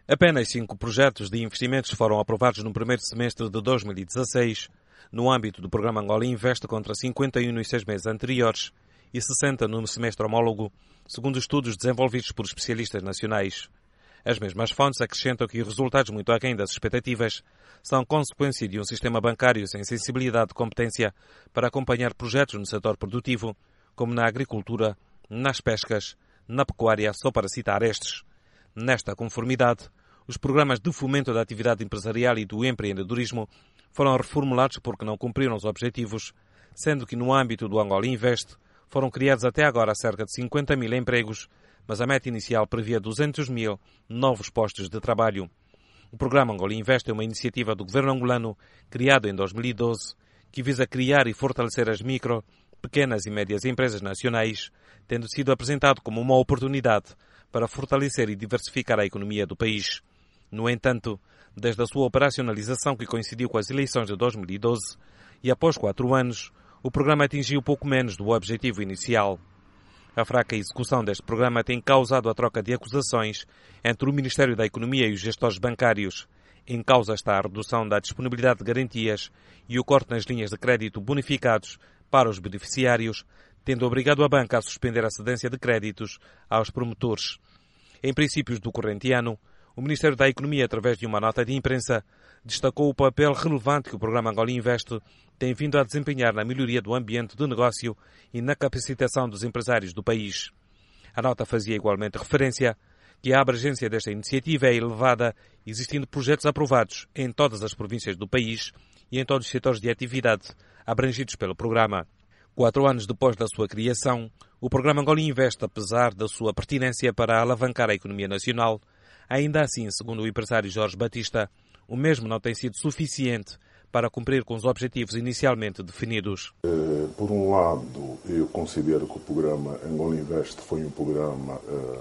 Apenas 5 projetos de investimentos foram aprovados no primeiro semestre de 2016, no âmbito do programa Angola Invest, contra 51 nos 6 meses anteriores e 60 no semestre homólogo, segundo estudos desenvolvidos por especialistas nacionais. As mesmas fontes acrescentam que os resultados muito aquém das expectativas são consequência de um sistema bancário sem sensibilidade de competência para acompanhar projetos no setor produtivo, como na agricultura, nas pescas, na pecuária, só para citar estes. Nesta conformidade, os programas de fomento da atividade empresarial e do empreendedorismo foram reformulados porque não cumpriram os objetivos, sendo que no âmbito do Angola Invest foram criados até agora cerca de 50 mil empregos, mas a meta inicial previa 200 mil novos postos de trabalho. O programa Angola Invest é uma iniciativa do governo angolano, criado em 2012, que visa criar e fortalecer as micro, pequenas e médias empresas nacionais, tendo sido apresentado como uma oportunidade para fortalecer e diversificar a economia do país. No entanto, desde a sua operacionalização, que coincidiu com as eleições de 2012, e após 4 anos, o programa atingiu pouco menos do objetivo inicial. A fraca execução deste programa tem causado a troca de acusações entre o Ministério da Economia e os gestores bancários. Em causa está a redução da disponibilidade de garantias e o corte nas linhas de crédito bonificados para os beneficiários, tendo obrigado a banca a suspender a cedência de créditos aos promotores. Em princípios do corrente ano, o Ministério da Economia, através de uma nota de imprensa, destacou o papel relevante que o programa Angola Invest tem vindo a desempenhar na melhoria do ambiente de negócio e na capacitação dos empresários do país. A nota fazia igualmente referência que a abrangência desta iniciativa é elevada, existindo projetos aprovados em todas as províncias do país e em todos os setores de atividade abrangidos pelo programa. 4 anos depois da sua criação, o programa Angola Invest, apesar da sua pertinência para alavancar a economia nacional, ainda assim, segundo o empresário Jorge Batista, o mesmo não tem sido suficiente para cumprir com os objetivos inicialmente definidos. Por um lado, eu considero que o programa Angola Invest foi um programa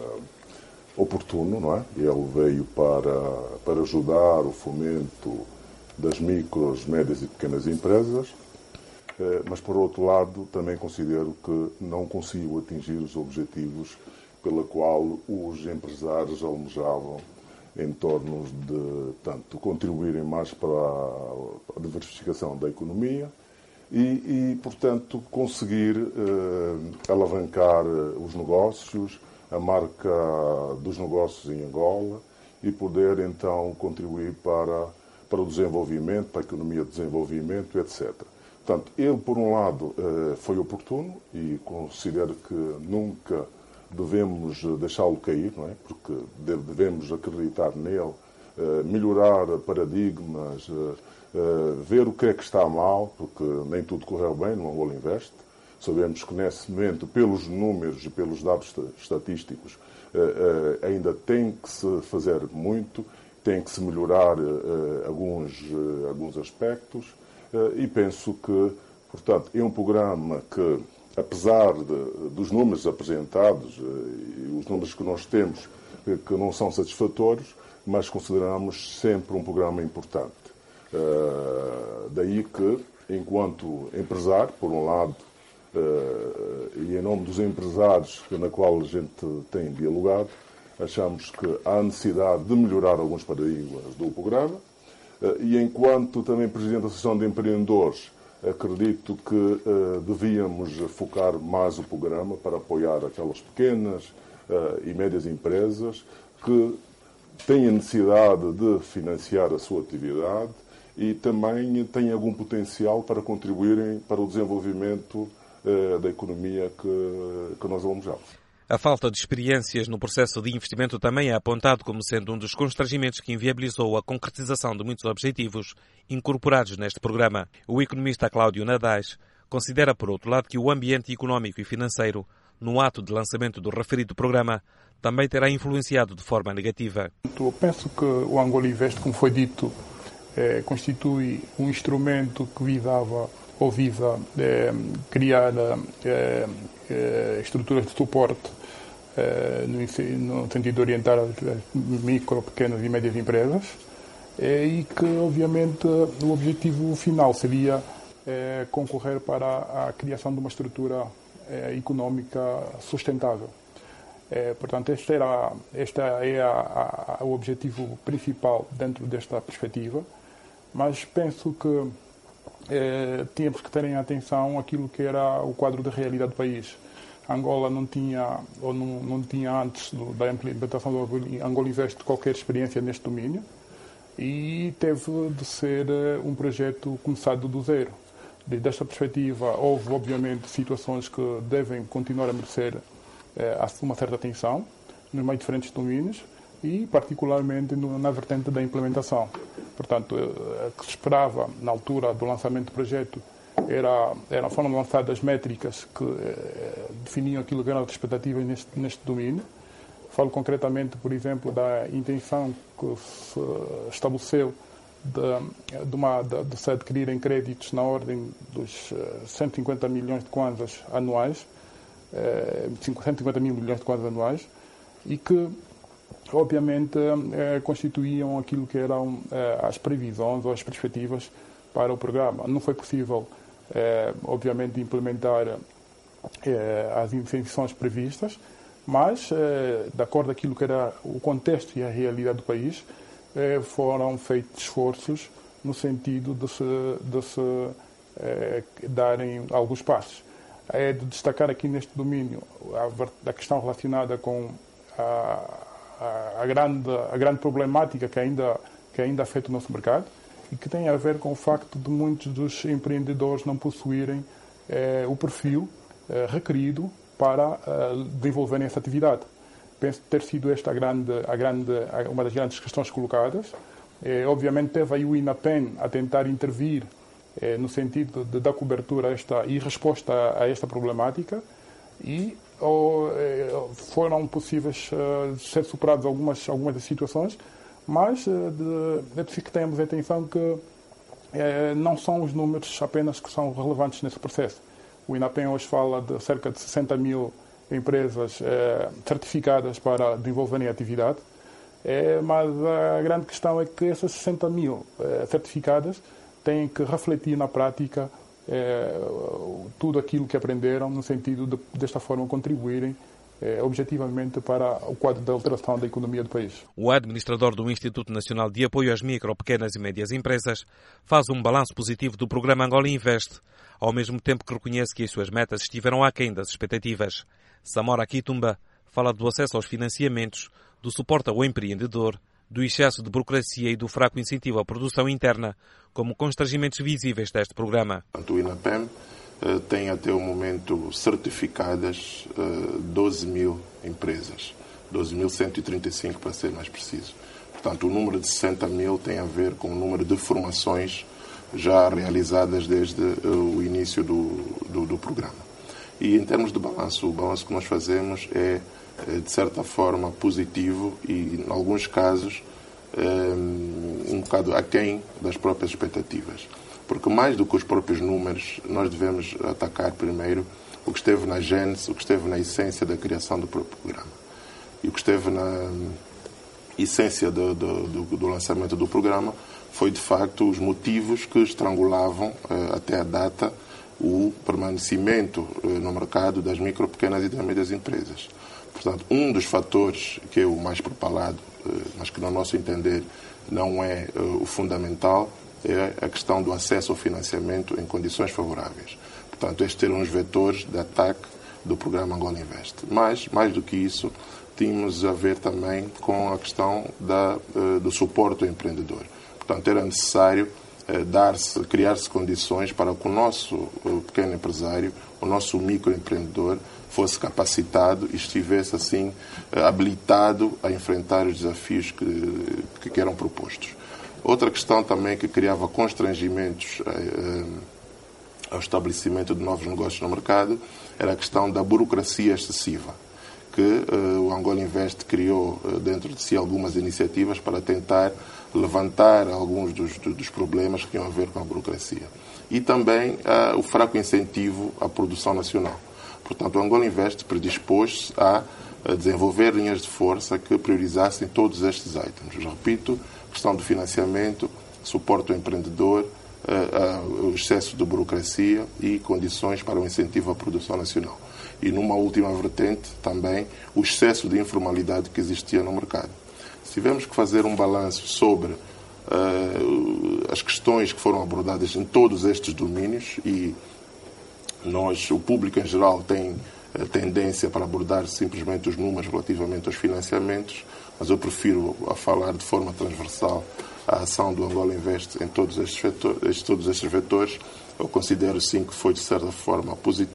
oportuno, não é? Ele veio para ajudar o fomento das micros, médias e pequenas empresas, mas por outro lado também considero que não conseguiu atingir os objetivos pela qual os empresários almejavam em torno de, tanto, contribuírem mais para a diversificação da economia e portanto, conseguir alavancar os negócios, a marca dos negócios em Angola e poder, então, contribuir para o desenvolvimento, para a economia de desenvolvimento, etc. Portanto, ele, por um lado, foi oportuno e considero que nunca devemos deixá-lo cair, não é? Porque devemos acreditar nele, melhorar paradigmas, ver o que é que está mal, porque nem tudo correu bem no Angola Invest. Sabemos que, nesse momento, pelos números e pelos dados estatísticos, ainda tem que se fazer muito, tem que se melhorar alguns aspectos, e penso que, portanto, é um programa que, apesar dos números apresentados e os números que nós temos, que não são satisfatórios, mas consideramos sempre um programa importante. Daí que, enquanto empresário, por um lado, e em nome dos empresários na qual a gente tem dialogado, achamos que há necessidade de melhorar alguns paradigmas do programa, e enquanto também Presidente da Associação de Empreendedores, acredito que devíamos focar mais o programa para apoiar aquelas pequenas e médias empresas que têm a necessidade de financiar a sua atividade e também têm algum potencial para contribuírem para o desenvolvimento da economia que nós almejamos. A falta de experiências no processo de investimento também é apontado como sendo um dos constrangimentos que inviabilizou a concretização de muitos objetivos incorporados neste programa. O economista Cláudio Nadais considera, por outro lado, que o ambiente económico e financeiro, no ato de lançamento do referido programa, também terá influenciado de forma negativa. Eu penso que o Angola Invest, como foi dito, constitui um instrumento que visa criar estruturas de suporte no sentido de orientar as micro, pequenas e médias empresas e que, obviamente, o objetivo final seria concorrer para a criação de uma estrutura económica sustentável. Portanto, este é o objetivo principal dentro desta perspectiva, mas penso que tínhamos que ter em atenção aquilo que era o quadro da realidade do país. Angola não tinha antes da implementação do Angola Invest qualquer experiência neste domínio e teve de ser um projeto começado do zero. Desta perspectiva, houve obviamente situações que devem continuar a merecer uma certa atenção nos mais diferentes domínios e particularmente na vertente da implementação. Portanto, o que se esperava na altura do lançamento do projeto foram lançadas métricas que definiam aquilo que eram as expectativas neste domínio. Falo concretamente, por exemplo, da intenção que se estabeleceu de se adquirirem créditos na ordem dos 150 milhões de kwanzas anuais, 150 mil milhões de kwanzas anuais, e que, obviamente, constituíam aquilo que eram as previsões ou as perspectivas para o programa. Não foi possível, obviamente, implementar as intenções previstas, mas, de acordo com aquilo que era o contexto e a realidade do país, foram feitos esforços no sentido de se darem alguns passos. É de destacar aqui neste domínio a questão relacionada com a grande problemática que ainda afeta o nosso mercado e que tem a ver com o facto de muitos dos empreendedores não possuírem o perfil requerido para desenvolverem essa atividade. Penso ter sido esta uma das grandes questões colocadas. Obviamente teve aí o INAPEN a tentar intervir no sentido de dar cobertura e resposta a esta problemática e foram possíveis ser superadas algumas das situações, mas é preciso que tenhamos atenção que não são os números apenas que são relevantes nesse processo. O INAPEN hoje fala de cerca de 60 mil empresas certificadas para desenvolverem a atividade, mas a grande questão é que essas 60 mil certificadas têm que refletir na prática tudo aquilo que aprenderam, no sentido de, desta forma, contribuírem objetivamente para o quadro da alteração da economia do país. O administrador do Instituto Nacional de Apoio às Micro, Pequenas e Médias Empresas faz um balanço positivo do programa Angola Invest, ao mesmo tempo que reconhece que as suas metas estiveram aquém das expectativas. Samora Kitumba fala do acesso aos financiamentos, do suporte ao empreendedor, do excesso de burocracia e do fraco incentivo à produção interna, como constrangimentos visíveis deste programa. O INAPEN tem até o momento certificadas 12 mil empresas, 12.135 para ser mais preciso. Portanto, o número de 60 mil tem a ver com o número de formações já realizadas desde o início do programa. E em termos de balanço, o balanço que nós fazemos é, de certa forma, positivo e, em alguns casos, um bocado aquém das próprias expectativas. Porque mais do que os próprios números, nós devemos atacar primeiro o que esteve na gênese, o que esteve na essência da criação do próprio programa. E o que esteve na essência do lançamento do programa foi, de facto, os motivos que estrangulavam, até a data, o permanecimento no mercado das micro, pequenas e das médias empresas. Portanto, um dos fatores que é o mais propalado, mas que, no nosso entender, não é o fundamental, é a questão do acesso ao financiamento em condições favoráveis. Portanto, estes eram os vetores de ataque do programa Angola Invest. Mas, mais do que isso, tínhamos a ver também com a questão do suporte ao empreendedor. Portanto, era necessário criar-se condições para que o nosso pequeno empresário, o nosso microempreendedor, fosse capacitado e estivesse, assim, habilitado a enfrentar os desafios que eram propostos. Outra questão também que criava constrangimentos ao estabelecimento de novos negócios no mercado era a questão da burocracia excessiva, que o Angola Invest criou dentro de si algumas iniciativas para tentar levantar alguns dos problemas que tinham a ver com a burocracia. E também o fraco incentivo à produção nacional. Portanto, o Angola Invest predispôs-se a desenvolver linhas de força que priorizassem todos estes itens. Repito, questão do financiamento, suporte ao empreendedor, o excesso de burocracia e condições para o incentivo à produção nacional. e, numa última vertente, também o excesso de informalidade que existia no mercado. Se tivermos que fazer um balanço sobre as questões que foram abordadas em todos estes domínios, e o público em geral tem tendência para abordar simplesmente os números relativamente aos financiamentos, mas eu prefiro falar de forma transversal a ação do Angola Invest em todos estes vetores. Eu considero sim que foi de certa forma positivo.